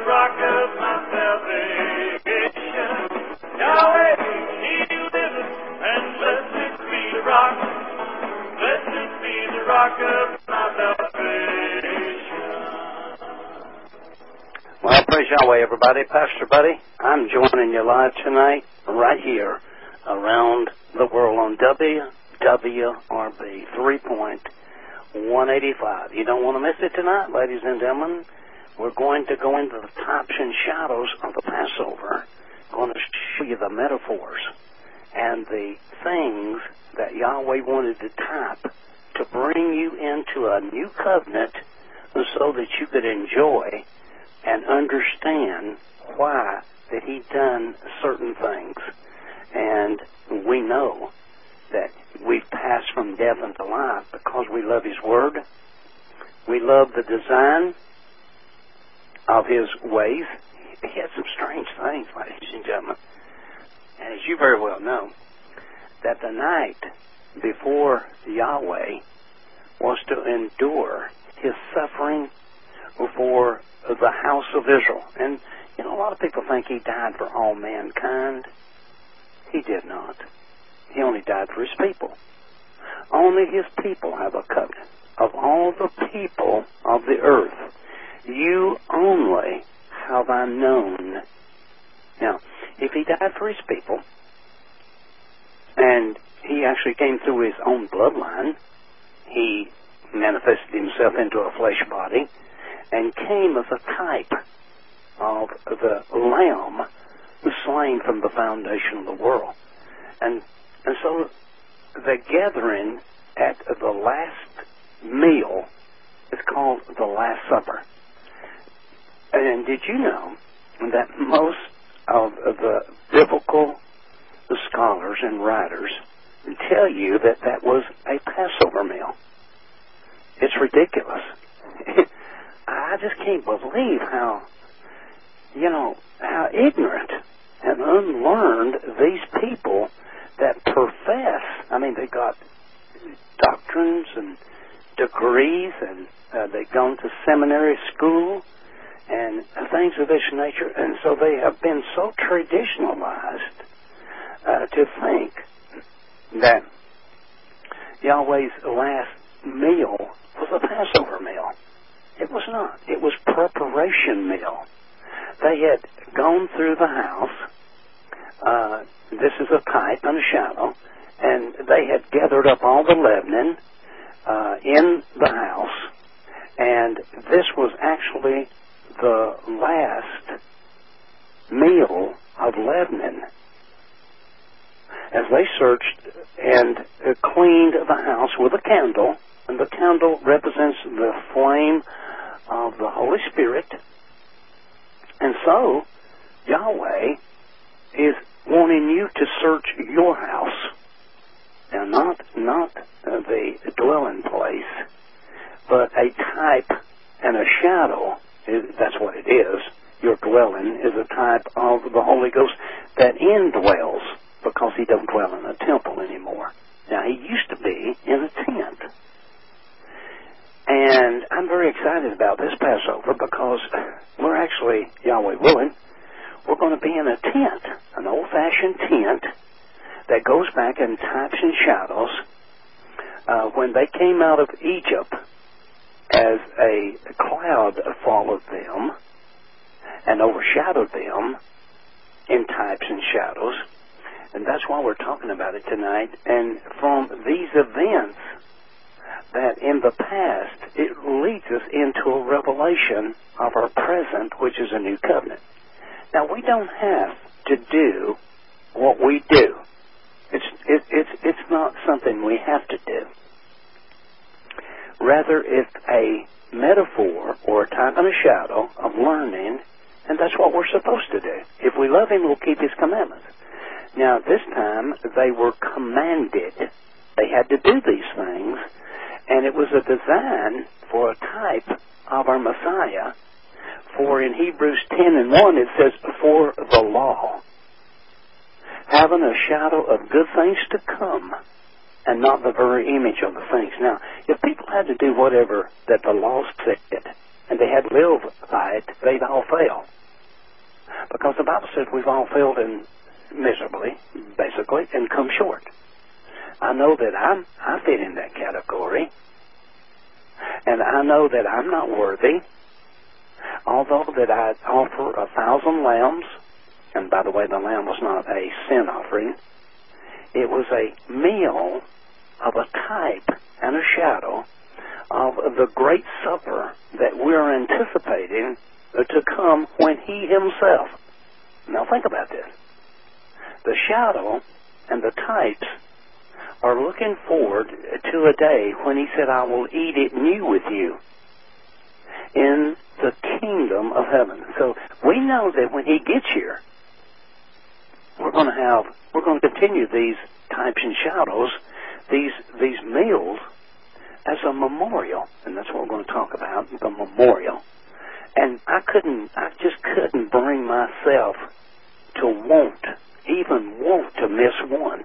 rock of my salvation. Yahweh, He liveth, and blessed be the rock. Blessed be the rock of my salvation. Well, praise Yahweh, everybody. Pastor Buddy, I'm joining you live tonight, right here, around the world on WWRB 3.185. You don't want to miss it tonight, ladies and gentlemen. We're going to go into the types and shadows of the Passover. I'm going to show you the metaphors and the things that Yahweh wanted to type to bring you into a new covenant so that you could enjoy and understand why that He done certain things. And we know that we've passed from death into life because we love His Word. We love the design of His ways. He had some strange things, ladies and gentlemen. And as you very well know, that the night before Yahweh was to endure His suffering for the house of Israel. And, you know, a lot of people think He died for all mankind. He did not. He only died for His people. Only His people have a covenant. Of all the people of the earth, you only have I known. Now, if He died for His people, and He actually came through His own bloodline, He manifested Himself into a flesh body, and came as a type of the Lamb slain from the foundation of the world. And so the gathering at the last meal is called the Last Supper. And did you know that most of the biblical scholars and writers tell you that that was a Passover meal? It's ridiculous. I just can't believe how ignorant and unlearned these people that profess. I mean, they got doctrines and degrees, and they've gone to seminary school and things of this nature, and so they have been so traditionalized to think that Yahweh's last meal was a Passover meal. It was not. It was preparation meal. They had gone through the house. This is a type and a shadow. And they had gathered up all the leavening in the house. And this was actually the last meal of leavening. As they searched and cleaned the house with a candle, and the candle represents the flame of the Holy Spirit. And so, Yahweh is wanting you to search your house. Now, not the dwelling place, but a type and a shadow. That's what it is. Your dwelling is a type of the Holy Ghost that indwells, because He don't dwell in a temple anymore. Now, He used to be in a tent. And I'm very excited about this Passover because we're actually, Yahweh willing, we're going to be in a tent, an old-fashioned tent that goes back in types and shadows. When they came out of Egypt, as a cloud followed them and overshadowed them in types and shadows. And that's why we're talking about it tonight. And from these events, that in the past, it leads us into a revelation of our present, which is a new covenant. Now, we don't have to do what we do. It's not something we have to do. Rather, it's a metaphor or a type and a shadow of learning, and that's what we're supposed to do. If we love Him, we'll keep His commandments. Now, this time, they were commanded. They had to do these things, and it was a design for a type of our Messiah. For in Hebrews 10:1, it says, for the law, having a shadow of good things to come, and not the very image of the things. Now, if people had to do whatever that the law said, and they had lived by it, they'd all fail. Because the Bible says we've all failed in miserably, basically, and come short. I know that I fit in that category, and I know that I'm not worthy, although that I offer 1,000 lambs, and by the way, the lamb was not a sin offering. It was a meal of a type and a shadow of the great supper that we're anticipating to come when he himself. Now think about this. The shadow and the types are looking forward to a day when he said, I will eat it new with you in the kingdom of heaven. So we know that when he gets here, we're going to continue these types and shadows, these meals as a memorial, and that's what we're going to talk about, the memorial. And I just couldn't bring myself to even want to miss one,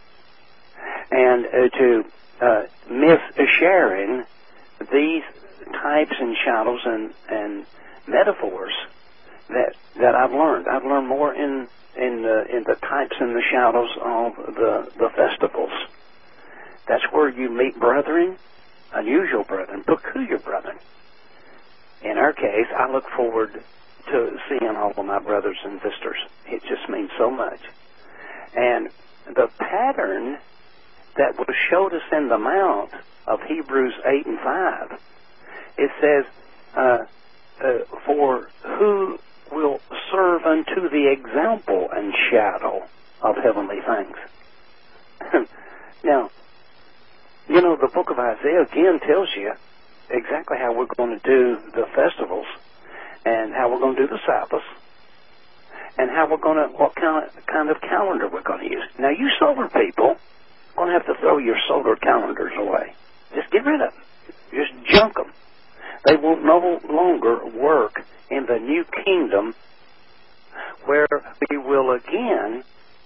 and to miss sharing these types and shadows and metaphors that I've learned. I've learned more in the types and the shadows of the festivals. That's where you meet brethren, unusual brethren, peculiar brethren. In our case, I look forward to seeing all of my brothers and sisters. It just means so much. And the pattern that was showed us in the Mount of Hebrews 8 and 5, it says, for who will serve unto the example and shadow of heavenly things. Now, you know, the book of Isaiah again tells you exactly how we're going to do the festivals and how we're going to do the Sabbaths and what kind of calendar we're going to use. Now, you solar people are going to have to throw your solar calendars away. Just get rid of them. Just junk them. They will no longer work in the new kingdom where we will again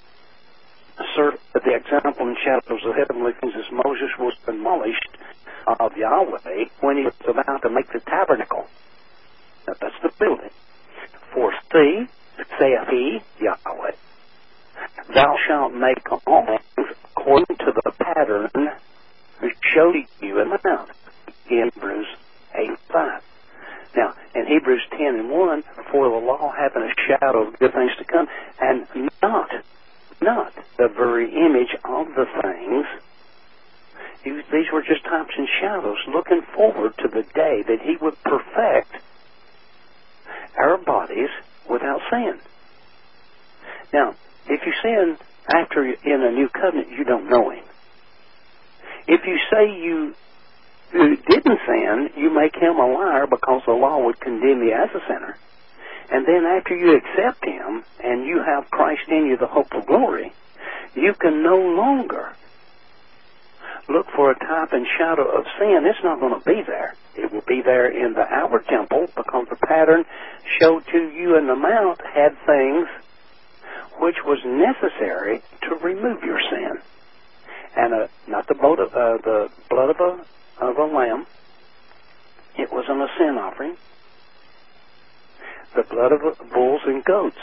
serve the example and shadows of heavenly things as Moses was demolished of Yahweh when he was about to make the tabernacle. Now, that's the building. For see, saith he, Yahweh, thou shalt make all things according to the pattern which showed you in the mount. Hebrews 8:5. Now, in Hebrews 10:1, for the law having a shadow of good things to come, and not the very image of the things. These were just types and shadows looking forward to the day that he would perfect our bodies without sin. Now, if you sin after in a new covenant, you don't know him. If you say you didn't sin, you make him a liar because the law would condemn you as a sinner. And then after you accept him and you have Christ in you, the hope of glory, you can no longer look for a type and shadow of sin. It's not going to be there. It will be there in the outward temple because the pattern showed to you in the mount had things which was necessary to remove your sin. And not the blood of a lamb. It wasn't a sin offering. The blood of bulls and goats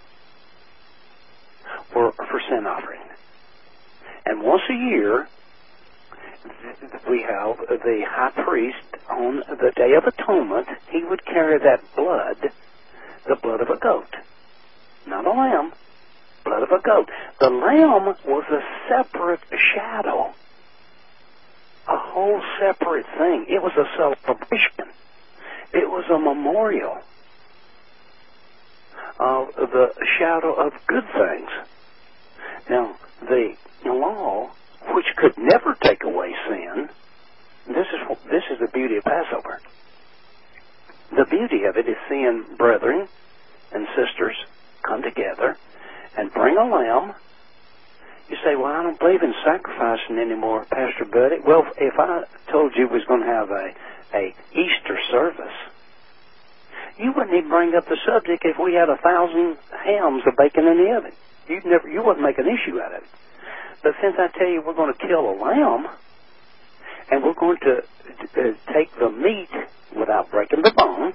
were for sin offering. And once a year, we have the high priest on the Day of Atonement. He would carry that blood, the blood of a goat. Not a lamb, blood of a goat. The lamb was a separate shadow, a whole separate thing. It was a celebration. It was a memorial of the shadow of good things. Now, the law, which could never take away sin, this is the beauty of Passover. The beauty of it is seeing brethren and sisters come together and bring a lamb. You say, well, I don't believe in sacrificing anymore, Pastor Buddy. Well, if I told you we was going to have a Easter service, you wouldn't even bring up the subject if we had 1,000 hams of bacon in the oven. You wouldn't make an issue out of it. But since I tell you we're going to kill a lamb, And we're going to take the meat without breaking the bone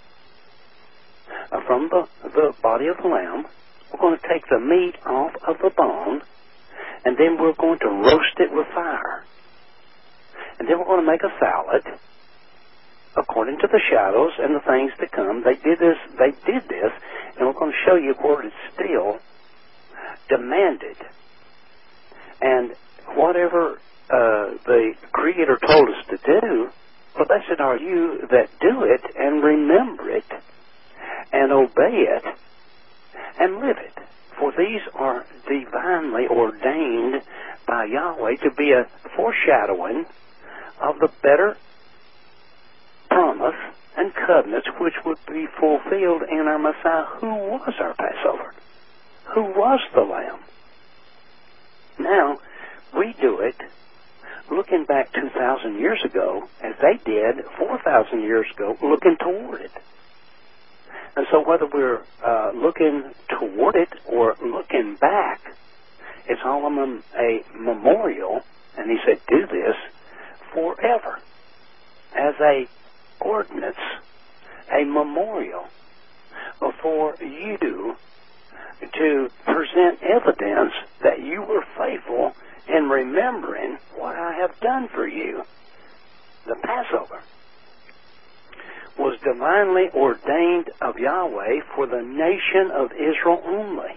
from the body of the lamb. We're going to take the meat off of the bone, and then we're going to roast it with fire. And then we're going to make a salad according to the shadows and the things to come. They did this, and we're going to show you where it's still demanded. And whatever the Creator told us to do, blessed are you that do it and remember it and obey it and live it. For these are divinely ordained by Yahweh to be a foreshadowing of the better promise and covenants which would be fulfilled in our Messiah, who was our Passover, who was the Lamb. Now, we do it looking back 2,000 years ago, as they did 4,000 years ago, looking toward it. And so whether we're looking toward it or looking back, it's all a memorial, and he said, do this forever, as a ordinance, a memorial for you to present evidence that you were faithful in remembering what I have done for you. The Passover was divinely ordained of Yahweh for the nation of Israel only.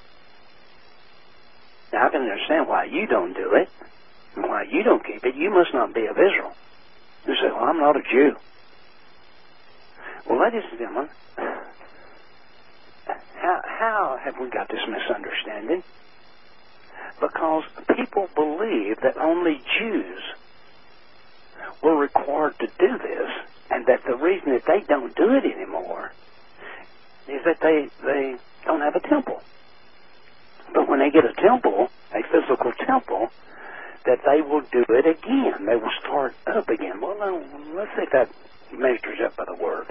Now I can understand why you don't do it and why you don't keep it. You must not be of Israel. You say, well, I'm not a Jew. Well, ladies and gentlemen, how have we got this misunderstanding? Because people believe that only Jews were required to do this, and that the reason that they don't do it anymore is that they don't have a temple. But when they get a temple, a physical temple, that they will do it again. They will start up again. Well, let's see if that measures up by the word.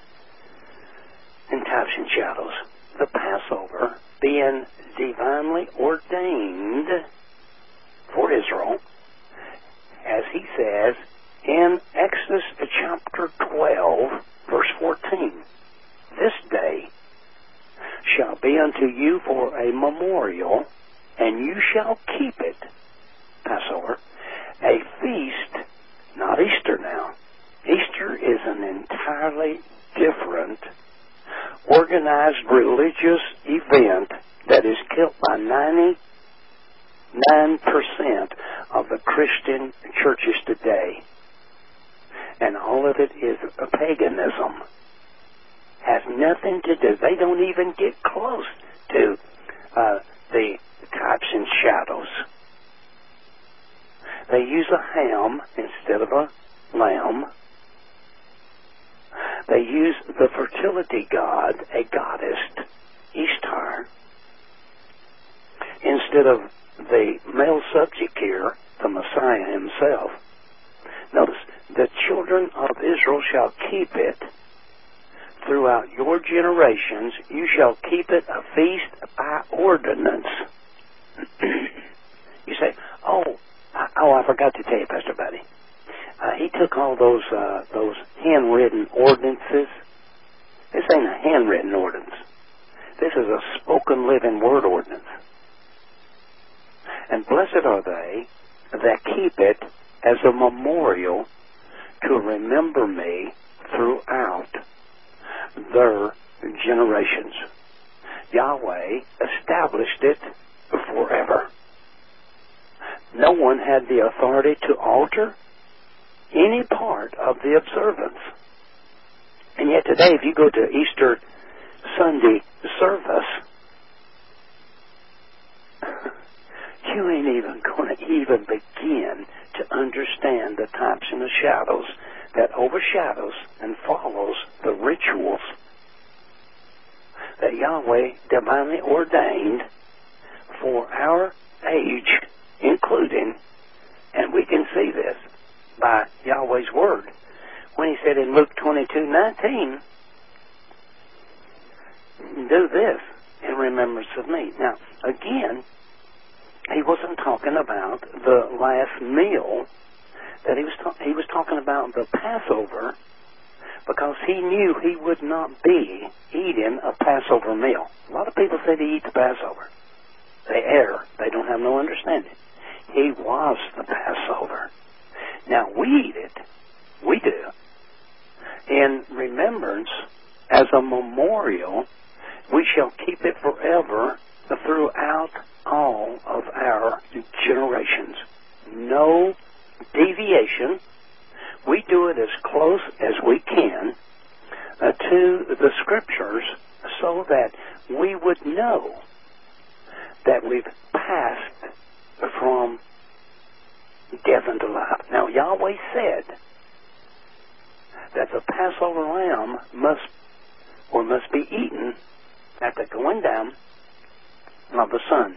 In types and shadows, the Passover being divinely ordained for Israel, as he says in Exodus chapter 12, verse 14, this day shall be unto you for a memorial, and you shall keep it, Passover, a feast, not Easter now. Easter is an entirely different organized religious event that is killed by 99% of the Christian churches today. And all of it is paganism. Has nothing to do. They don't even get close to the types and shadows. They use a ham instead of a lamb. They use the fertility god, a goddess, Ishtar, instead of the male subject here, the Messiah himself. Notice, the children of Israel shall keep it throughout your generations. You shall keep it a feast by ordinance. You say, I forgot to tell you, Pastor Buddy. He took all those handwritten ordinances. This ain't a handwritten ordinance. This is a spoken, living word ordinance. And blessed are they that keep it as a memorial to remember me throughout their generations. Yahweh established it forever. No one had the authority to alter any part of the observance. And yet today, if you go to Easter Sunday service, you ain't even going to even begin to understand the types and the shadows that overshadows and follows the rituals that Yahweh divinely ordained for our age, including, and we can see this by Yahweh's word, when he said in Luke 22:19, do this in remembrance of me. Now, again, he wasn't talking about the last meal that he was talking about the Passover, because he knew he would not be eating a Passover meal. A lot of people say they eat the Passover. They err. They don't have no understanding. He was the Passover. Now, we eat it. We do. In remembrance, as a memorial, we shall keep it forever throughout all of our generations. No deviation. We do it as close as we can to the Scriptures so that we would know that we've passed from death unto life. Now, Yahweh said that the Passover lamb must be eaten at the going down of the sun.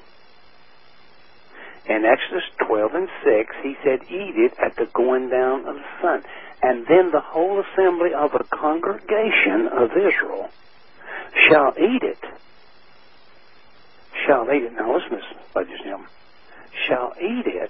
In Exodus 12 and 6, he said, eat it at the going down of the sun. And then the whole assembly of the congregation of Israel shall eat it. Shall eat it. Now listen to this, ladies and gentlemen. Shall eat it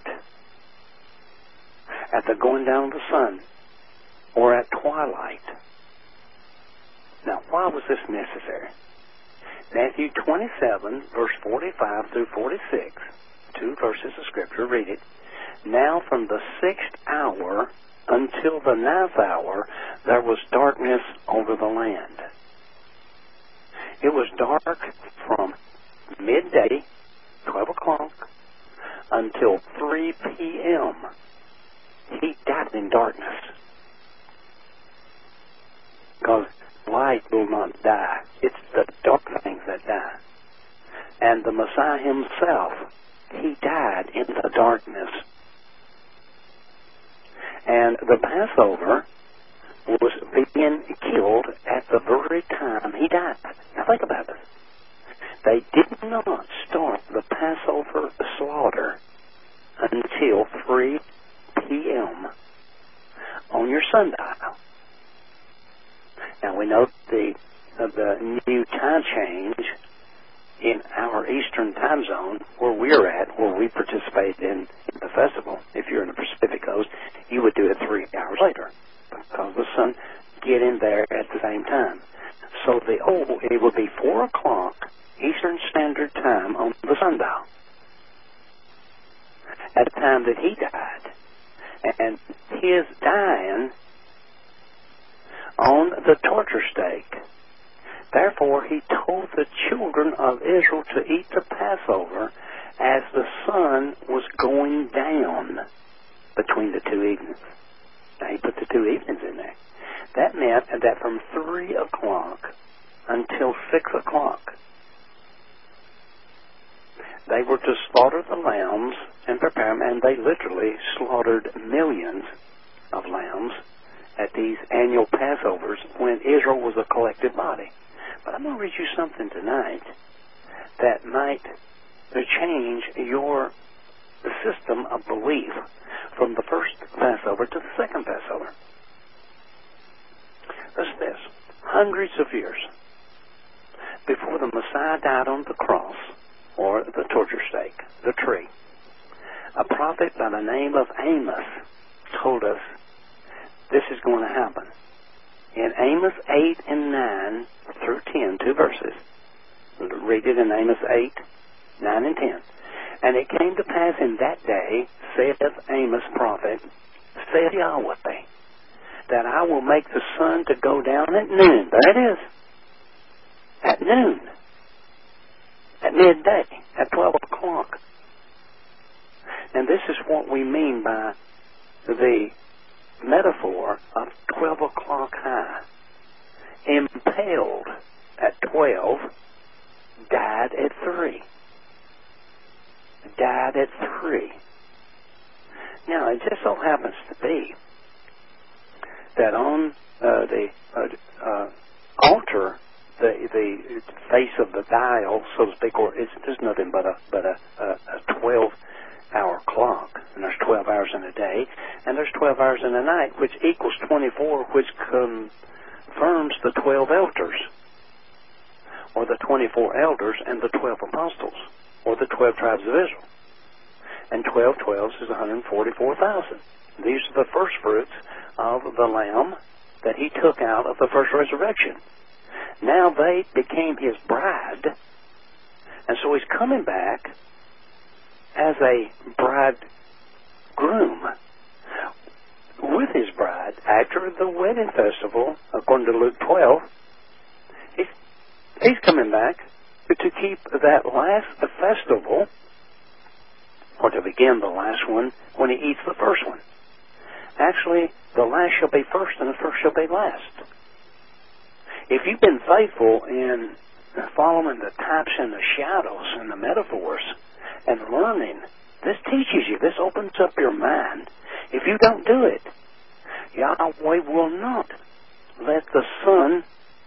at the going down of the sun or at twilight. Now, why was this necessary? Matthew 27, verse 45 through 46, 2 verses of Scripture, read it. Now from the 6th hour until the 9th hour, there was darkness over the land. It was dark from midday, 12 o'clock, until 3 p.m. He died in darkness. Because light will not die. It's the dark things that die. And the Messiah himself, he died in the darkness. And the Passover was being killed at the very time he died. Now think about it. They did not start the Passover slaughter until 3 p.m. on your sundial. Now we know the new time change in our eastern time zone where we're at, where we participate in the festival. If you're in the Pacific Coast, you would do it 3 hours later because the sun get in there at the same time. So it would be 4 o'clock Eastern Standard Time on the sundial at the time that he died. And his dying on the torture stake, therefore he told the children of Israel to eat the Passover as the sun was going down between the 2 evenings. Now he put the 2 evenings in there. That meant that from 3 o'clock until 6 o'clock, they were to slaughter the lambs and prepare them, and they literally slaughtered millions of lambs at these annual Passovers when Israel was a collective body. But I'm going to read you something tonight that might change your system of belief from the first Passover to the second Passover. Listen to this. Hundreds of years before the Messiah died on the cross, or the torture stake, the tree, a prophet by the name of Amos told us this is going to happen. In Amos 8 and 9 through 10, 2 verses, read it in Amos 8, 9 and 10. And it came to pass in that day, saith Amos prophet, saith Yahweh, that I will make the sun to go down at noon. There it is. At noon. At midday. At 12 o'clock. And this is what we mean by the metaphor of 12 o'clock high. Impaled at 12, died at 3. Died at 3. Now, it just so happens to be that on the altar, the face of the dial, so to speak, or there's nothing but a 12-hour clock, and there's 12 hours in a day, and there's 12 hours in a night, which equals 24, which confirms the 12 elders, or the 24 elders and the 12 apostles, or the 12 tribes of Israel. And 12 12s is 144,000. These are the first fruits of the Lamb that he took out of the first resurrection. Now they became his bride, and so he's coming back as a bridegroom with his bride after the wedding festival, according to Luke 12. He's coming back to keep that last festival, or to begin the last one, when he eats the first one. Actually, the last shall be first, and the first shall be last. If you've been faithful in following the types and the shadows and the metaphors and learning, this teaches you, this opens up your mind. If you don't do it, Yahweh will not let the sun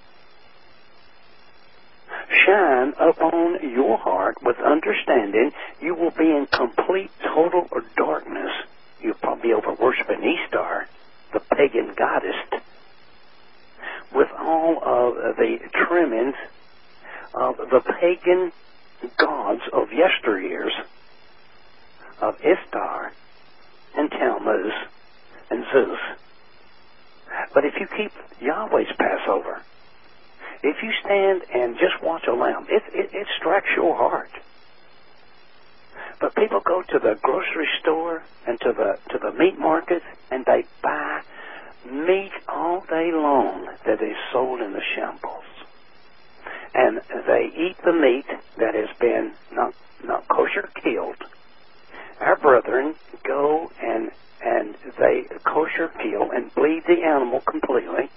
shine upon your heart with understanding. You will be in complete, total darkness. You'll probably be over worshiping Ishtar, the pagan goddess, with all of the trimmings of the pagan gods of yesteryears, of Ishtar and Tammuz and Zeus. But if you keep Yahweh's Passover, if you stand and just watch a lamb, it strikes your heart. But people go to the grocery store and to the meat market, and they buy meat all day long that is sold in the shambles. And they eat the meat that has been not kosher killed. Our brethren go and they kosher kill and bleed the animal completely.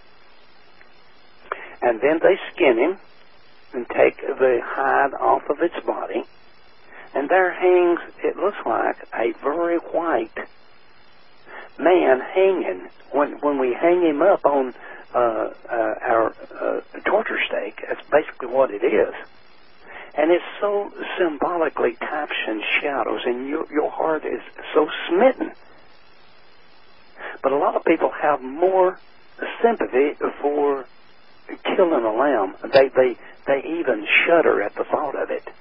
And then they skin him and take the hide off of its body. And there hangs, it looks like, a very white man hanging. When we hang him up on our torture stake, that's basically what it is. And it's so symbolically types and shadows, and your heart is so smitten. But a lot of people have more sympathy for killing a lamb. They even shudder at the thought of it.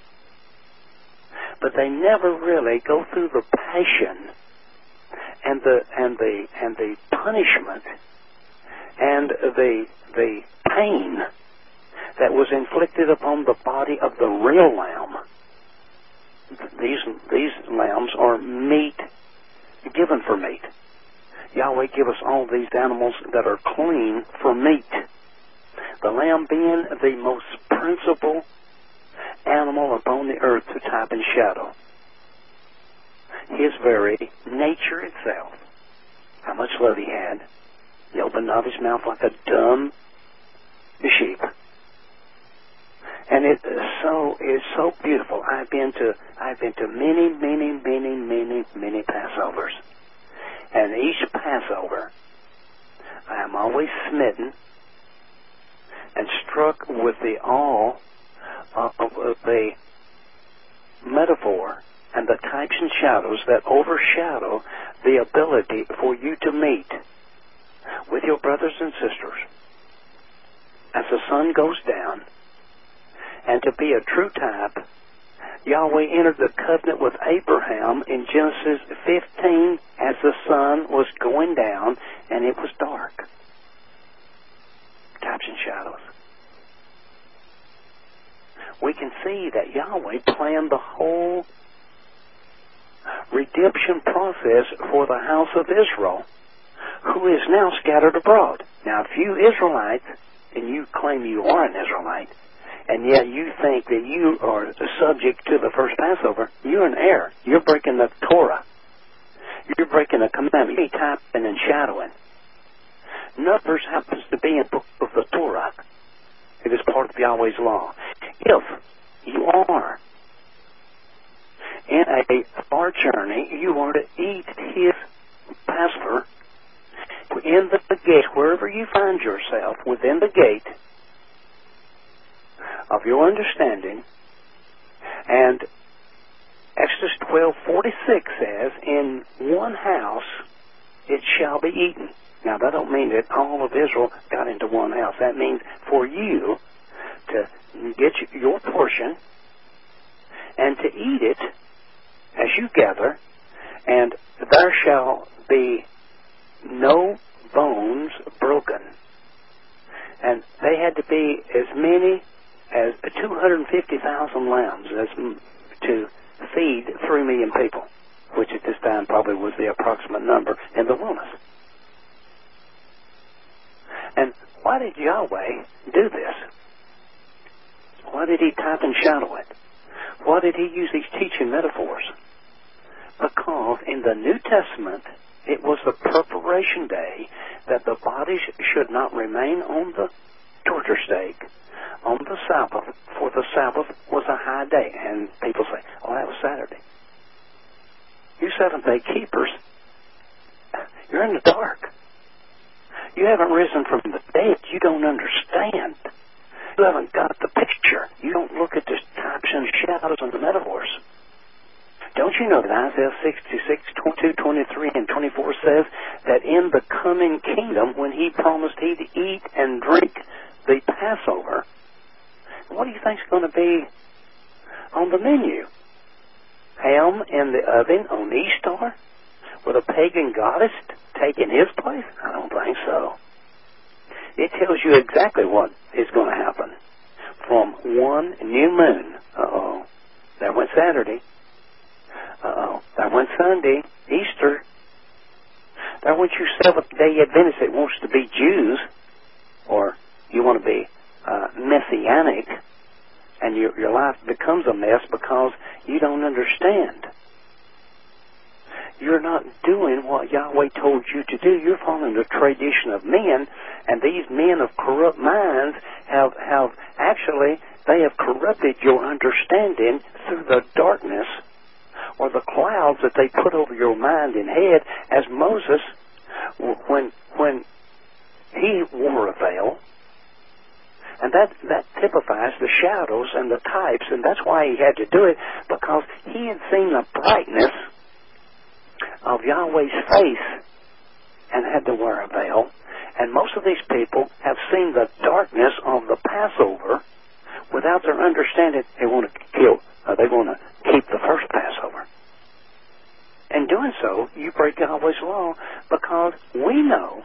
But they never really go through the passion and the punishment and the pain that was inflicted upon the body of the real lamb. These lambs are meat given for meat. Yahweh give us all these animals that are clean for meat. The lamb being the most principal animal upon the earth to type and shadow his very nature itself. How much love he had. He opened not his mouth like a dumb sheep. And it's so beautiful. I've been to many Passovers. And each Passover I am always smitten and struck with the awe of the metaphor and the types and shadows that overshadow the ability for you to meet with your brothers and sisters as the sun goes down. And to be a true type, Yahweh entered the covenant with Abraham in Genesis 15 as the sun was going down and it was dark. Types and shadows. We can see that Yahweh planned the whole redemption process for the house of Israel, who is now scattered abroad. Now, if you Israelites, and you claim you are an Israelite, and yet you think that you are subject to the first Passover, you're an error. You're breaking the Torah. You're breaking a commandment. You're typing and shadowing. Numbers happens to be in the book of the Torah. It is part of Yahweh's law. If you are in a far journey, you are to eat his Passover in the gate, wherever you find yourself, within the gate of your understanding. And Exodus 12:46 says, in one house it shall be eaten. Now, that don't mean that all of Israel got into one house. That means for you to get your portion and to eat it as you gather, and there shall be no bones broken. And they had to be as many as 250,000 lambs to feed 3 million people, which at this time probably was the approximate number in the wilderness. And why did Yahweh do this? Why did he type and shadow it? Why did he use these teaching metaphors? Because in the New Testament, it was the preparation day that the bodies should not remain on the torture stake on the Sabbath, for the Sabbath was a high day. And people say, oh, that was Saturday. You Seventh-day keepers, you're in the dark. You haven't risen from the dead. You don't understand. You haven't got the picture. You don't look at the types and shadows and the metaphors. Don't you know that Isaiah 66, 22, 23, and 24 says that in the coming kingdom, when he promised he'd eat and drink the Passover, what do you think's going to be on the menu? Ham in the oven on Easter? With a pagan goddess taking his place? I don't think so. It tells you exactly what is going to happen. From one new moon, there went Saturday. There went Sunday, Easter. There went you Seventh-day Adventists that wants to be Jews, or you want to be messianic, and your life becomes a mess because you don't understand. You're not doing what Yahweh told you to do. You're following the tradition of men, and these men of corrupt minds have corrupted your understanding through the darkness or the clouds that they put over your mind and head, as Moses, when he wore a veil. And that typifies the shadows and the types, and that's why he had to do it, because he had seen the brightness of Yahweh's face and had to wear a veil. And most of these people have seen the darkness of the Passover without their understanding. They want to keep the first Passover. In doing so, you break Yahweh's law, because we know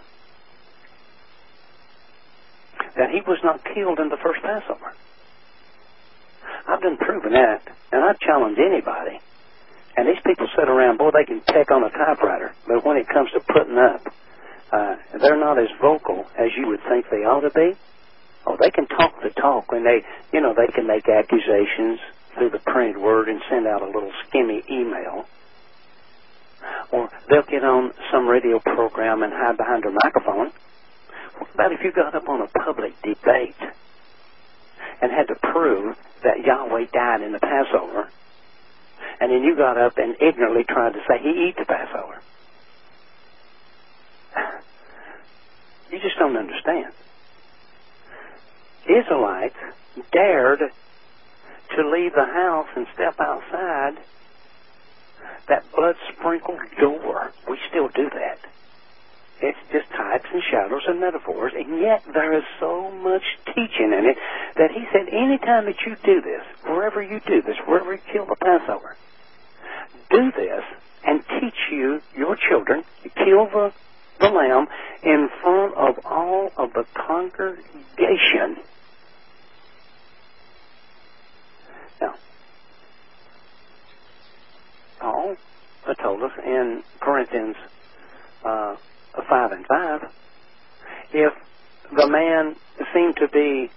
that he was not killed in the first Passover. I've been proving that, and I challenge anybody. And these people sit around, boy, they can peck on a typewriter, but when it comes to putting up, they're not as vocal as you would think they ought to be. Oh, they can talk the talk when they can make accusations through the printed word and send out a little skimmy email. Or they'll get on some radio program and hide behind their microphone. What about if you got up on a public debate and had to prove that Yahweh died in the Passover, and then you got up and ignorantly tried to say he eat the Passover? You just don't understand. Israelites dared to leave the house and step outside that blood-sprinkled door. We still do that. It's just types and shadows and metaphors, and yet there is so much teaching in it that he said, anytime that you do this, wherever you do this, wherever you kill the Passover, do this and teach your children, kill the lamb in front of all of the congregation. Now, Paul told us in Corinthians 5 and 5, if the man seemed to be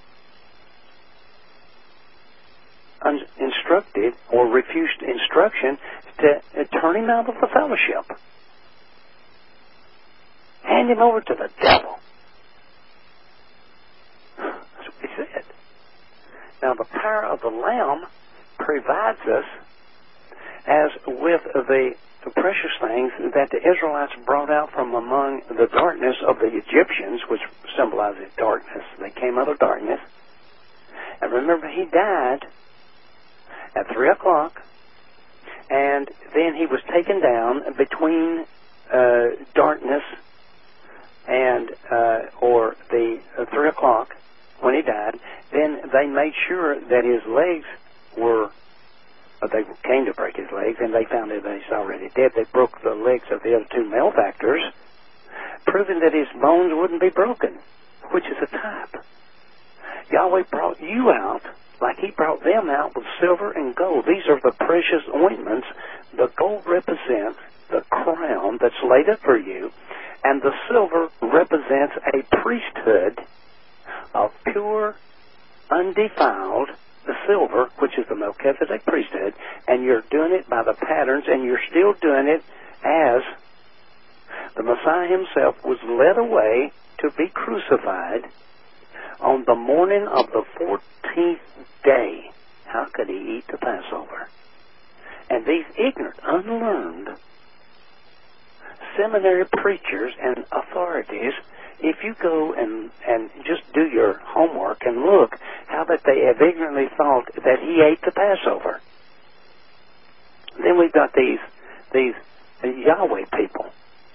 instructed or refused instruction, to turn him out of the fellowship. Hand him over to the devil. That's what he said. Now, the power of the Lamb provides us as with the precious things that the Israelites brought out from among the darkness of the Egyptians, which symbolizes darkness. They came out of darkness. And remember, he died at 3 o'clock, and then he was taken down between darkness and or the 3 o'clock when he died. Then they made sure that his legs were they came to break his legs, and they found that he's already dead. They broke the legs of the other two malefactors, proving that his bones wouldn't be broken, which is a type. Yahweh brought you out like he brought them out with silver and gold. These are the precious ointments. The gold represents the crown that's laid up for you, and the silver represents a priesthood of pure, undefiled, the silver, which is the Melchizedek priesthood, and you're doing it by the patterns, and you're still doing it as the Messiah himself was led away to be crucified on the morning of the 14th day. How could he eat the Passover? And these ignorant, unlearned seminary preachers and authorities, if you go and just do your homework and look how that they have ignorantly thought that he ate the Passover. Then we've got these Yahweh people.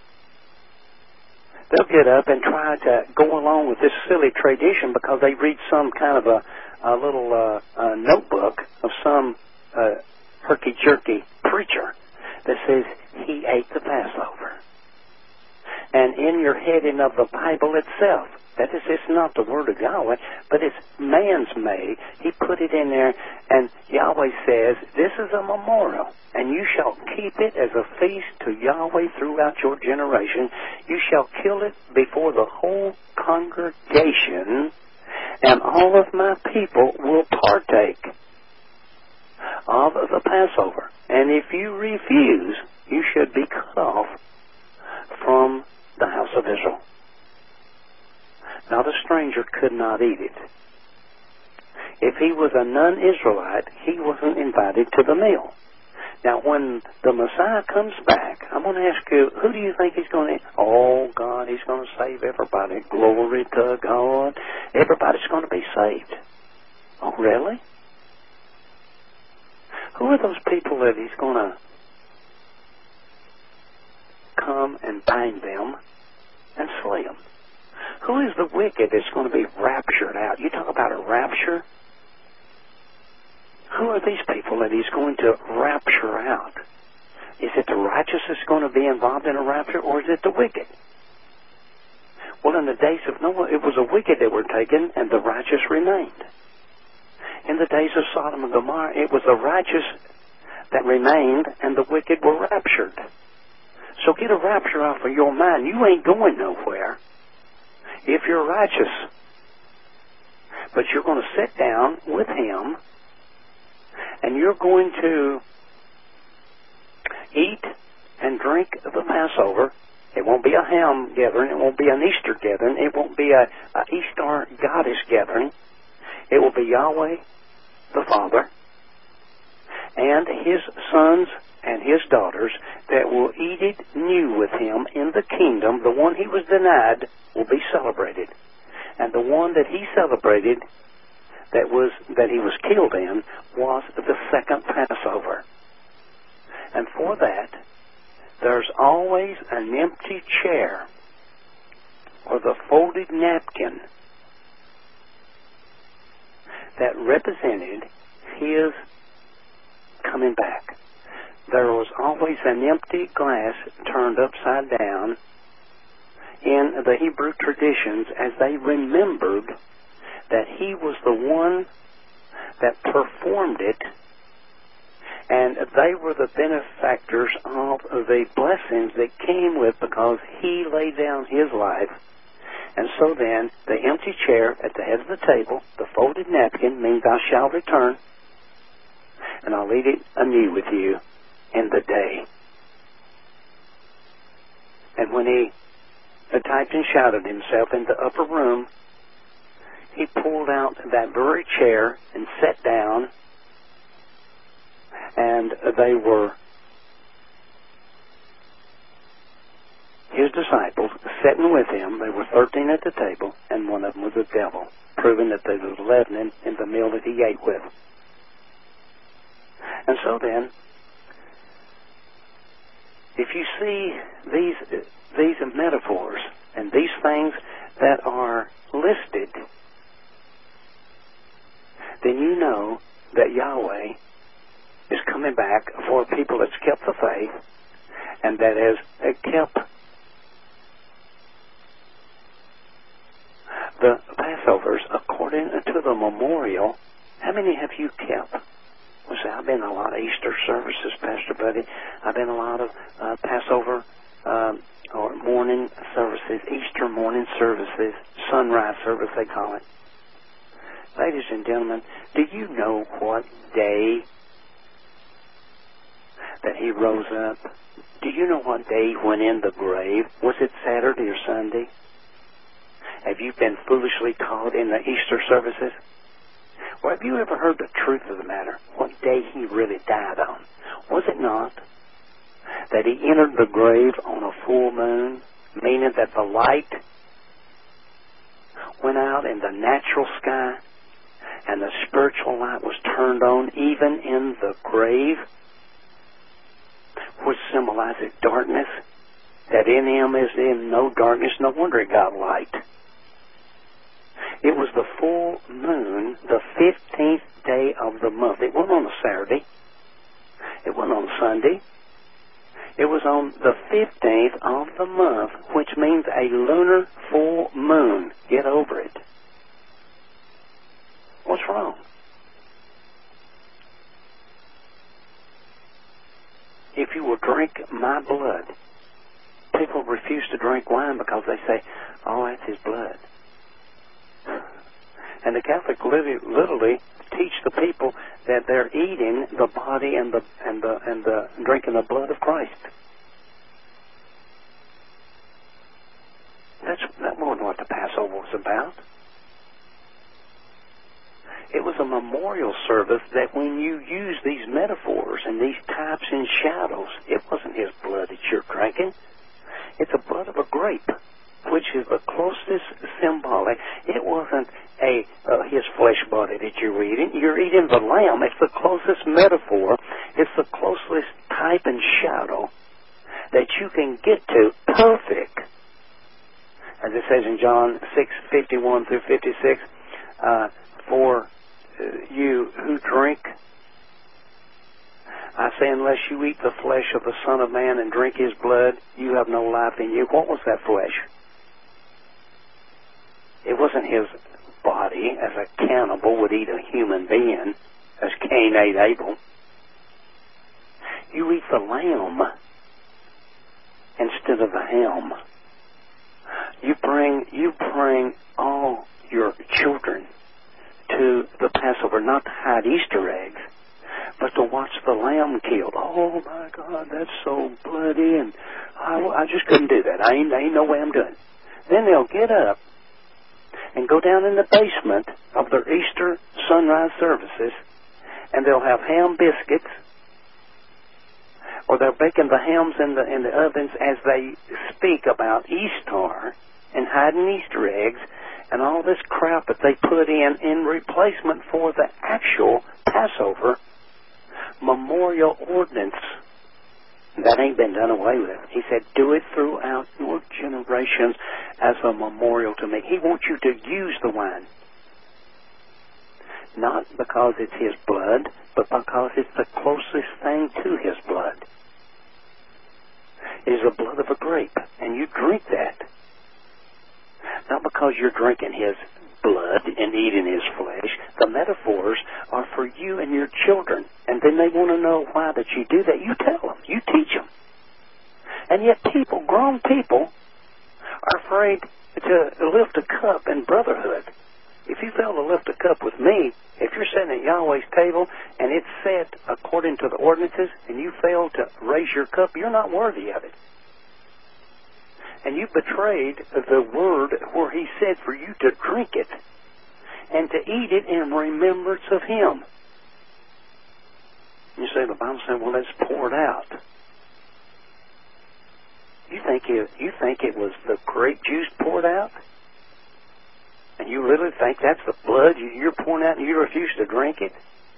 They'll get up and try to go along with this silly tradition because they read some kind of a little notebook of some herky-jerky preacher that says he ate the Passover. And in your heading of the Bible itself, that is, it's not the word of Yahweh, but it's man's made. He put it in there, and Yahweh says, this is a memorial, and you shall keep it as a feast to Yahweh throughout your generation. You shall kill it before the whole congregation, and all of my people will partake of the Passover. And if you refuse, you should be cut off from the house of Israel. Now the stranger could not eat it. If he was a non-Israelite, he wasn't invited to the meal. Now when the Messiah comes back, I'm going to ask you, who do you think he's going to eat? Oh, God, he's going to save everybody. Glory to God. Everybody's going to be saved. Oh, really? Who are those people that he's going to come and bind them and slay them? Who is the wicked that's going to be raptured out? You talk about a rapture. Who are these people that he's going to rapture out? Is it the righteous that's going to be involved in a rapture, or is it the wicked? Well, in the days of Noah, it was the wicked that were taken, and the righteous remained. In the days of Sodom and Gomorrah, it was the righteous that remained, and the wicked were raptured. So get a rapture off of your mind. You ain't going nowhere if you're righteous. But you're going to sit down with him, and you're going to eat and drink the Passover. It won't be a ham gathering. It won't be an Easter gathering. It won't be a Easter goddess gathering. It will be Yahweh, the Father, and his sons and his daughters that will eat it new with him in the kingdom. The one he was denied will be celebrated. And the one that he celebrated, that he was killed in, was the second Passover. And for that, there's always an empty chair or the folded napkin that represented his coming back. There was always an empty glass turned upside down in the Hebrew traditions as they remembered that he was the one that performed it, and they were the benefactors of the blessings that came with because he laid down his life. And so then, the empty chair at the head of the table, the folded napkin, means I shall return, and I'll eat it anew with you in the day. And when he typed and shouted himself in the upper room, he pulled out that very chair and sat down, and they were his disciples sitting with him. They were 13 at the table, and one of them was a devil, proving that there was leaven in the meal that he ate with. And so then, if you see these metaphors and these things that are listed, then you know that Yahweh is coming coming back for people that's kept the faith and that has kept the Passovers according to the memorial. How many have you kept? Well, say, I've been in a lot of Easter services, Pastor Buddy. I've been in a lot of Passover or morning services, Easter morning services, sunrise service they call it. Ladies and gentlemen, do you know what day that he rose up? Do you know what day he went in the grave? Was it Saturday or Sunday? Have you been foolishly taught in the Easter services? Well, have you ever heard the truth of the matter? What day he really died on? Was it not that he entered the grave on a full moon, meaning that the light went out in the natural sky and the spiritual light was turned on even in the grave, which symbolizes darkness, that in him is in no darkness? No wonder it got light. It was the full moon, the 15th day of the month. It wasn't on a Saturday. It wasn't on Sunday. It was on the 15th of the month, which means a lunar full moon. Get over it. What's wrong? If you will drink my blood, people refuse to drink wine because they say, oh, that's his blood. And the Catholic literally teach the people that they're eating the body and the drinking the blood of Christ. That wasn't what the Passover was about. It was a memorial service that when you use these metaphors and these types and shadows, it wasn't his blood that you're drinking. It's the blood of a grape, which is the closest symbolic. It wasn't his flesh body that you're eating. You're eating the lamb. It's the closest metaphor. It's the closest type and shadow that you can get to perfect. As it says in John 6:51 through 56, for you who drink, I say, unless you eat the flesh of the Son of Man and drink his blood, you have no life in you. What was that flesh? It wasn't his body, as a cannibal would eat a human being, as Cain ate Abel. You eat the lamb instead of the ham. You bring all your children to the Passover, not to hide Easter eggs, but to watch the lamb killed. Oh my God, that's so bloody, and I just couldn't do that. I ain't no way I'm doing it. Then they'll get up and go down in the basement of their Easter sunrise services, and they'll have ham biscuits, or they're baking the hams in the ovens as they speak about Easter and hiding Easter eggs and all this crap that they put in replacement for the actual Passover memorial ordinance. That ain't been done away with. He said, do it throughout your generations as a memorial to me. He wants you to use the wine. Not because it's his blood, but because it's the closest thing to his blood. It is the blood of a grape, and you drink that. Not because you're drinking his blood and eating his flesh. The metaphors are for you and your children. And then they want to know why that you do that. You tell them. You teach them. And yet people, grown people, are afraid to lift a cup in brotherhood. If you fail to lift a cup with me, if you're sitting at Yahweh's table and it's set according to the ordinances and you fail to raise your cup, you're not worthy of it. And you betrayed the word where he said for you to drink it and to eat it in remembrance of him. You say, the Bible said, well, let's pour it out. You think it was the grape juice poured out? And you really think that's the blood you're pouring out and you refuse to drink it?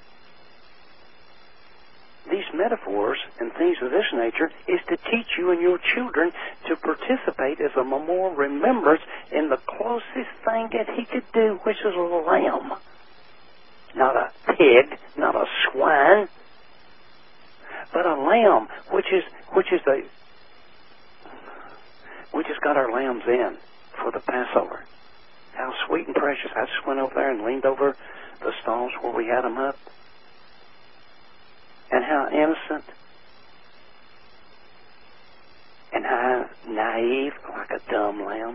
These metaphors and things of this nature is to teach you and your children to participate as a memorial remembrance in the closest thing that he could do, which is a lamb. Not a pig, not a swine. but a lamb, which has got our lambs in for the Passover. How sweet and precious. I just went over there and leaned over the stalls where we had them up. And how innocent and how naive, like a dumb lamb.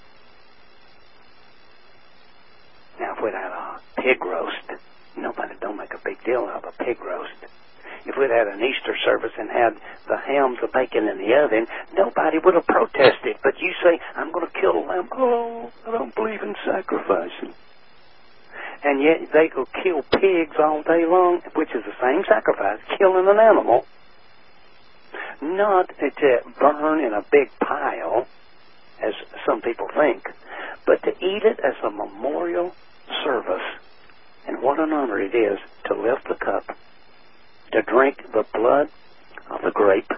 Now, if we'd had a pig roast, nobody don't make a big deal of a pig roast. If we'd had an Easter service and had the hams of bacon in the oven, nobody would have protested. But you say, I'm going to kill a lamb. Oh, I don't believe in sacrificing. And yet they go kill pigs all day long, which is the same sacrifice, killing an animal. Not to burn in a big pile, as some people think, but to eat it as a memorial service. And what an honor it is to lift the cup, to drink the blood of the grape,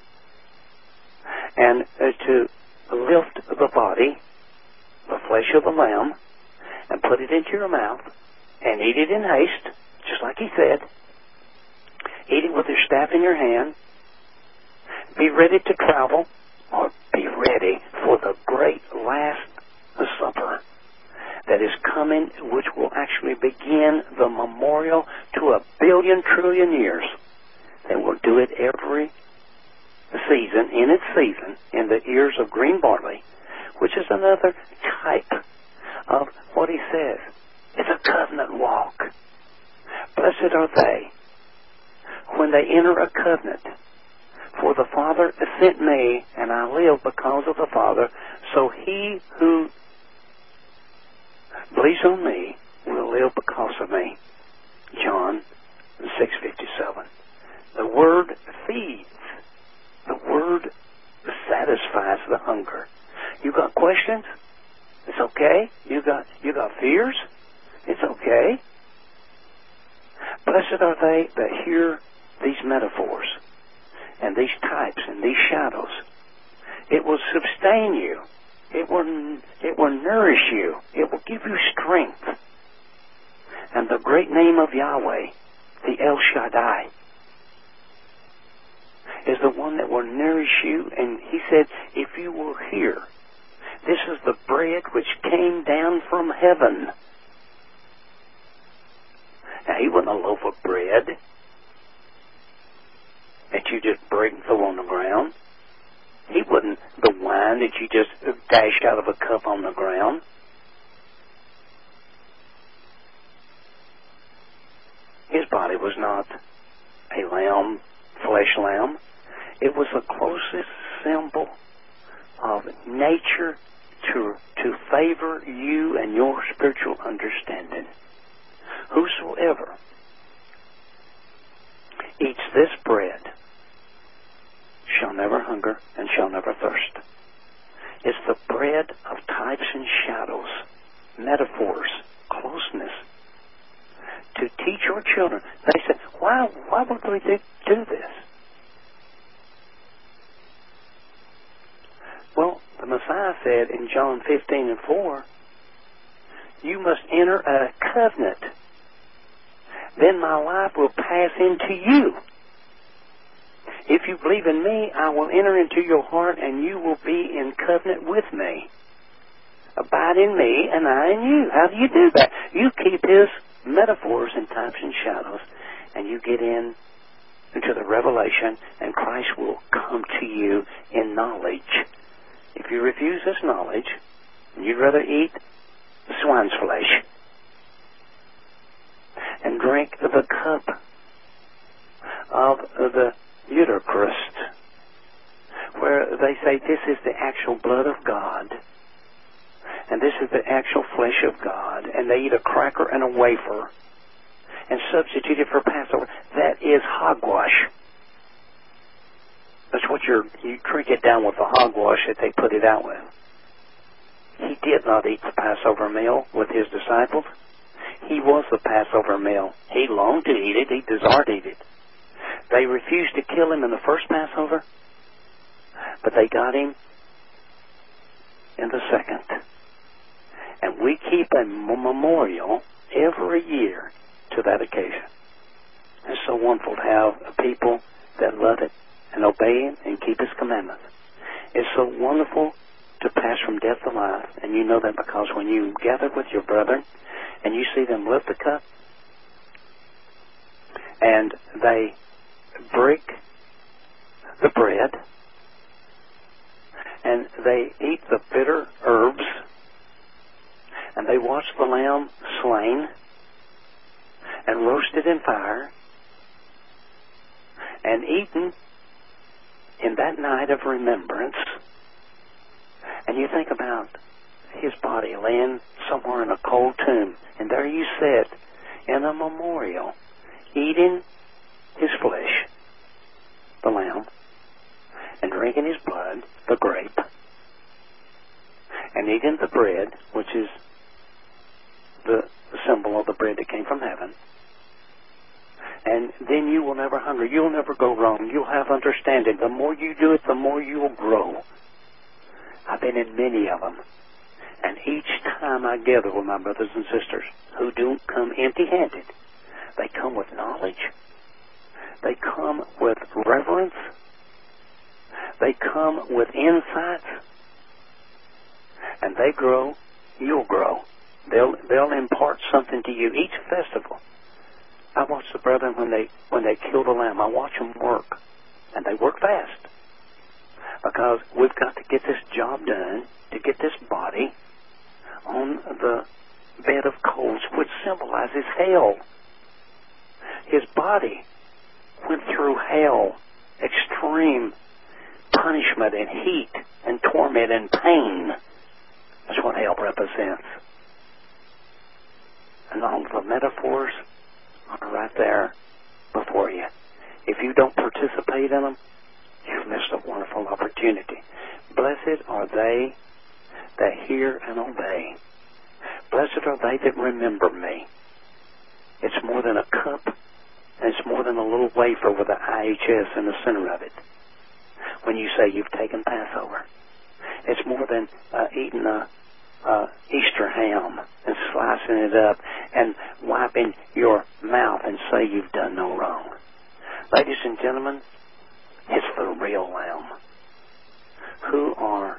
and to lift the body, the flesh of the lamb, and put it into your mouth, and eat it in haste, just like he said. Eat it with your staff in your hand. Be ready to travel, or be ready for the great last supper that is coming, which will actually begin the memorial to 1 billion trillion years. They will do it every season, in the ears of green barley, which is another type of what he says. It's a covenant walk. Blessed are they when they enter a covenant. For the Father sent me, and I live because of the Father. So he who believes on me will live because of me. John 6:57. The word feeds. The word satisfies the hunger. You got questions? It's okay. You got fears? It's okay. Blessed are they that hear these metaphors and these types and these shadows. It will sustain you. It will nourish you. It will give you strength. And the great name of Yahweh, the El Shaddai, is the one that will nourish you. And he said, if you will hear, this is the bread which came down from heaven. Now, he wasn't a loaf of bread that you just break and throw on the ground. He wasn't the wine that you just dashed out of a cup on the ground. His body was not a lamb, flesh lamb. It was the closest symbol of nature to favor you and your spiritual understanding. Whosoever eats this bread shall never hunger and shall never thirst. It's the bread of types and shadows, metaphors, closeness. To teach your children. They said, why would we do this? Well, the Messiah said in John 15:4, you must enter a covenant. Then my life will pass into you. If you believe in me, I will enter into your heart and you will be in covenant with me. Abide in me and I in you. How do you do that? You keep his metaphors and types and shadows, and you get into the revelation, and Christ will come to you in knowledge. If you refuse this knowledge, and you'd rather eat swine's flesh and drink the cup of the Eucharist, where they say this is the actual blood of God, and this is the actual flesh of God, and they eat a cracker and a wafer and substitute it for Passover, that is hogwash. That's what you drink it down with the hogwash that they put it out with. He did not eat the Passover meal with his disciples. He was the Passover meal. He longed to eat it. He desired to eat it. They refused to kill him in the first Passover, but they got him in the second. And we keep a memorial every year to that occasion. It's so wonderful to have people that love it and obey Him and keep His commandments. It's so wonderful to pass from death to life, and you know that because when you gather with your brethren and you see them lift the cup and they break the bread and they eat the bitter herbs and they watch the lamb slain and roasted in fire and eaten in that night of remembrance, and you think about His body laying somewhere in a cold tomb, and there you sit in a memorial eating His flesh, the lamb, and drinking His blood, the grape, and eating the bread, which is the symbol of the bread that came from heaven. And then you will never hunger. You'll never go wrong. You'll have understanding. The more you do it, the more you will grow. I've been in many of them. And each time I gather with my brothers and sisters who don't come empty-handed, they come with knowledge. They come with reverence. They come with insights. And they grow. You'll grow. They'll impart something to you. Each festival, I watch the brethren when they kill the lamb. I watch them work, and they work fast because we've got to get this job done to get this body on the bed of coals, which symbolizes hell. His body went through hell, extreme punishment and heat and torment and pain. That's what hell represents. And all the metaphors are right there before you. If you don't participate in them, you've missed a wonderful opportunity. Blessed are they that hear and obey. Blessed are they that remember me. It's more than a cup, and it's more than a little wafer with an IHS in the center of it. When you say you've taken Passover, it's more than eating a Easter ham and slicing it up and wiping your mouth and say you've done no wrong. Ladies and gentlemen, it's the real lamb who are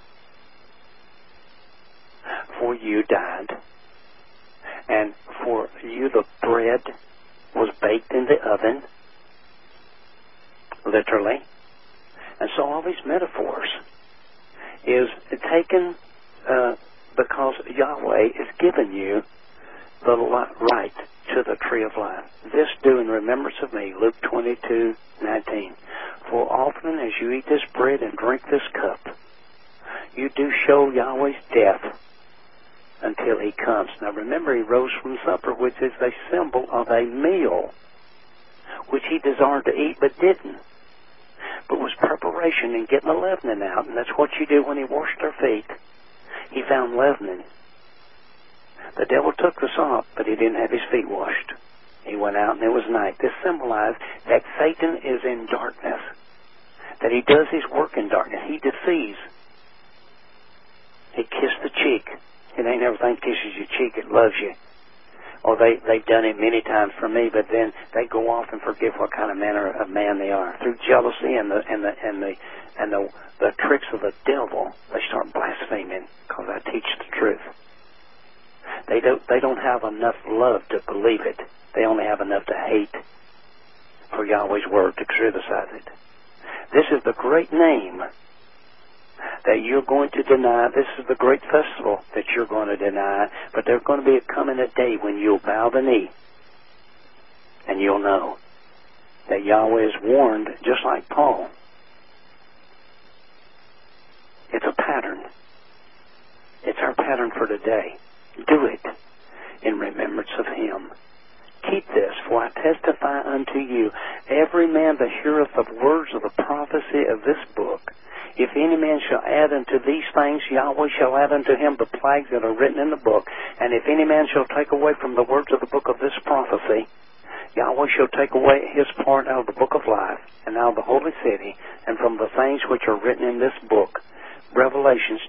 for you died, and for you the bread was baked in the oven, literally. And so all these metaphors is taken because Yahweh is giving you the right to the tree of life. This do in remembrance of me, Luke 22:19. For often as you eat this bread and drink this cup, you do show Yahweh's death until He comes. Now remember, He rose from supper, which is a symbol of a meal, which He desired to eat but didn't. But was preparation and getting the leavening out, and that's what you do when He washed their feet. He found leavening. The devil took the sop, but he didn't have his feet washed. He went out and it was night. This symbolized that Satan is in darkness, that he does his work in darkness. He deceives. He kissed the cheek. It ain't everything kisses your cheek, it loves you. Or they've done it many times for me, but then they go off and forget what kind of manner of man they are. Through jealousy and the tricks of the devil, they start blaspheming because I teach the truth. They don't have enough love to believe it. They only have enough to hate for Yahweh's word to criticize it. This is the great name that you're going to deny. This is the great festival that you're going to deny. But there's going to be a day when you'll bow the knee and you'll know that Yahweh is warned, just like Paul. It's a pattern. It's our pattern for today. Do it in remembrance of Him. Keep this, for I testify unto you, every man that heareth the words of the prophecy of this book, if any man shall add unto these things, Yahweh shall add unto him the plagues that are written in the book. And if any man shall take away from the words of the book of this prophecy, Yahweh shall take away his part out of the book of life, and out of the holy city, and from the things which are written in this book. Revelations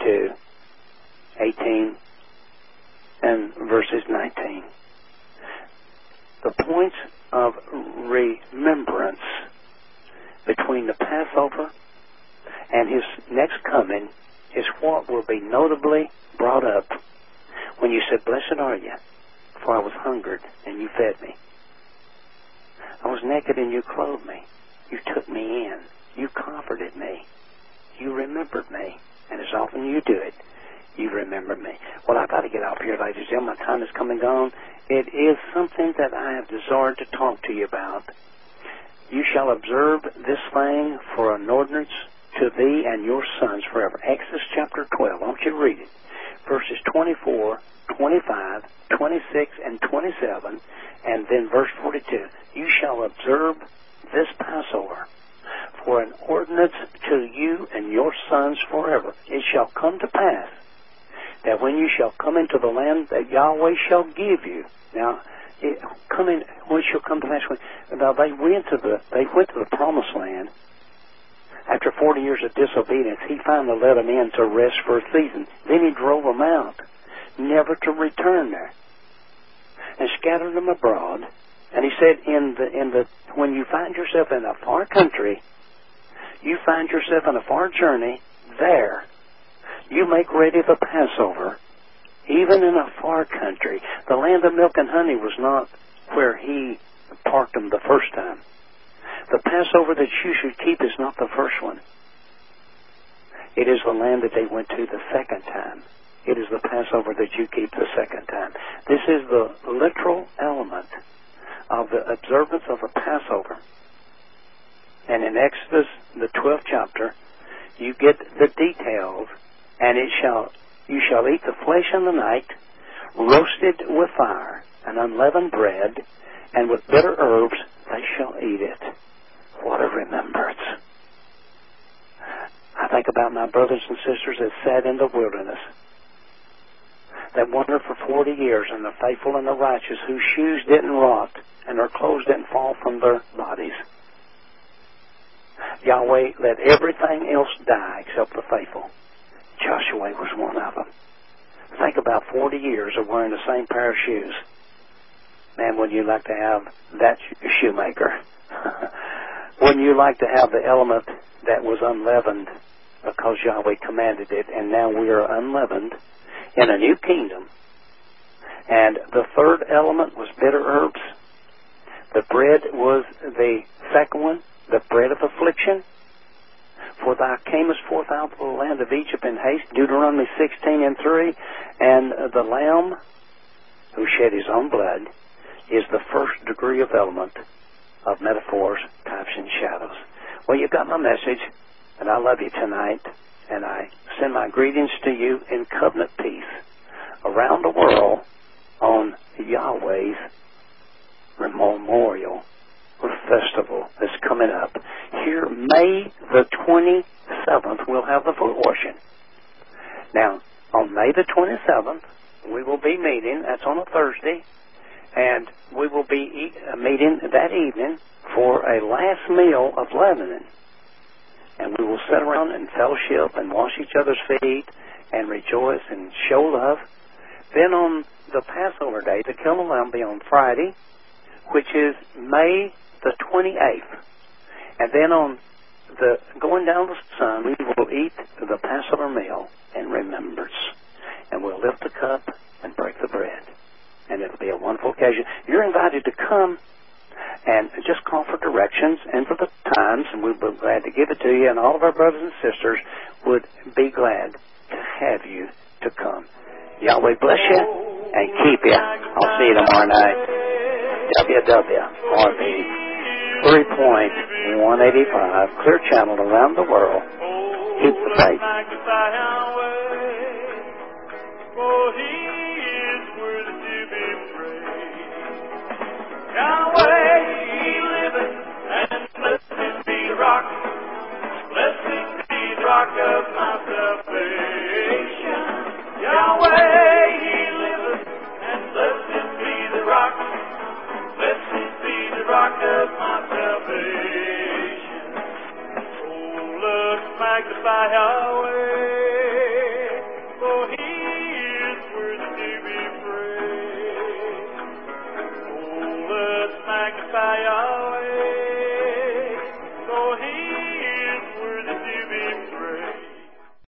22:18 and verses 19. The points of remembrance between the Passover and his next coming is what will be notably brought up when you said, "Blessed are you, for I was hungered, and you fed me. I was naked, and you clothed me. You took me in. You comforted me. You remembered me. And as often you do it, you remember me." Well, I've got to get off here, ladies and gentlemen. My time is coming on. It is something that I have desired to talk to you about. "You shall observe this thing for an ordinance to thee and your sons forever." Exodus chapter 12. I want you to read it. Verses 24, 25, 26, and 27. And then verse 42. "You shall observe this Passover for an ordinance to you and your sons forever. It shall come to pass that when you shall come into the land that Yahweh shall give you." Now, when shall come to pass? Now they went to the promised land. After 40 years of disobedience, he finally let them in to rest for a season. Then he drove them out, never to return there, and scattered them abroad. And he said, when you find yourself in a far country, you find yourself in a far journey, there you make ready the Passover, even in a far country. The land of milk and honey was not where he parked them the first time. The Passover that you should keep is not the first one. It is the land that they went to the second time. It is the Passover that you keep the second time. This is the literal element of the observance of a Passover. And in Exodus, the 12th chapter, you get the details. "And you shall eat the flesh in the night, roasted with fire, and unleavened bread, and with bitter herbs they shall eat it." What a remembrance. I think about my brothers and sisters that sat in the wilderness, that wandered for 40 years, and the faithful and the righteous, whose shoes didn't rot and their clothes didn't fall from their bodies. Yahweh let everything else die except the faithful. Joshua was one of them. Think about 40 years of wearing the same pair of shoes. Man, wouldn't you like to have that shoemaker? Wouldn't you like to have the element that was unleavened because Yahweh commanded it, and now we are unleavened in a new kingdom? And the third element was bitter herbs. The bread was the second one, the bread of affliction. "For thou camest forth out of the land of Egypt in haste," Deuteronomy 16:3, and the Lamb who shed his own blood is the first degree of element of metaphors, types, and shadows. Well, you got my message, and I love you tonight, and I send my greetings to you in covenant peace around the world on Yahweh's memorial festival that's coming up. Here, May the 27th, we'll have the foot washing. Now, on May the 27th, we will be meeting. That's on a Thursday. And we will be meeting that evening for a last meal of leavening. And we will sit around and fellowship and wash each other's feet and rejoice and show love. Then on the Passover day, the Kill of Lamb will be on Friday, which is May the 28th. And then on the going down the sun, we will eat the Passover meal in remembrance. And we'll lift the cup and break the bread. And it'll be a wonderful occasion. You're invited to come and just call for directions and for the times, and we'll be glad to give it to you. And all of our brothers and sisters would be glad to have you to come. Yahweh bless you and keep you. I'll see you tomorrow night. WWRB 3.185, Clear Channel around the world. Keep the faith.